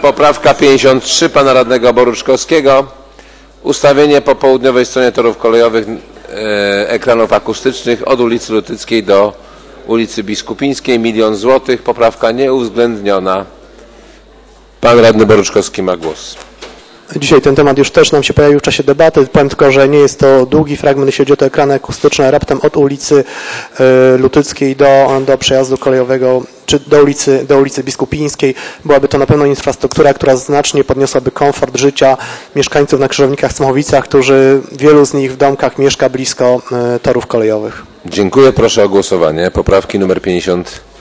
Poprawka 53 pana radnego Boruczkowskiego. Ustawienie po południowej stronie torów kolejowych ekranów akustycznych od ulicy Lutyckiej do ulicy Biskupińskiej. 1 000 000 złotych. Poprawka nieuwzględniona. Pan radny Boruczkowski ma głos. Dzisiaj ten temat już też nam się pojawił w czasie debaty. Powiem tylko, że nie jest to długi fragment, jeśli chodzi o te ekrany akustyczne, raptem od ulicy Lutyckiej do przejazdu kolejowego, czy do ulicy Biskupińskiej. Byłaby to na pewno infrastruktura, która znacznie podniosłaby komfort życia mieszkańców na Krzyżownikach, Smachowicach, którzy wielu z nich w domkach mieszka blisko torów kolejowych. Dziękuję. Proszę o głosowanie. Poprawki numer 50.